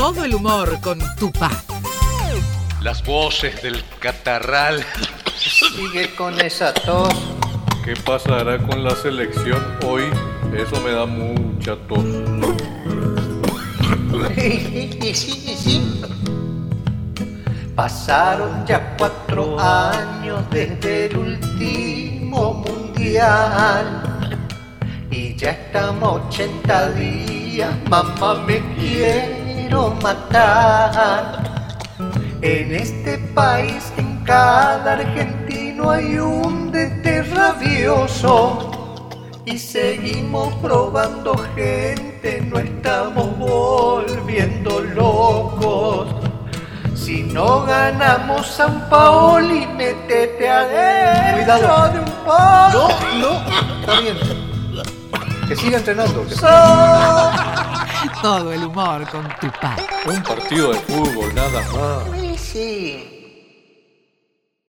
Todo el humor con Tupá. Las voces del catarral. Sigue con esa tos. ¿Qué pasará con la selección hoy? Eso me da mucha tos. Sí. Pasaron ya 4 años desde el último mundial y ya estamos 80 días, mamá, me quiero matar. En este país, en cada argentino hay un DT rabioso y seguimos probando gente, no estamos volviendo locos. Si no ganamos San Paoli, métete adentro. Cuidado. De un palo. No, está bien. Que siga entrenando. Todo el humor con Tupá. Un partido de fútbol, nada más. Sí.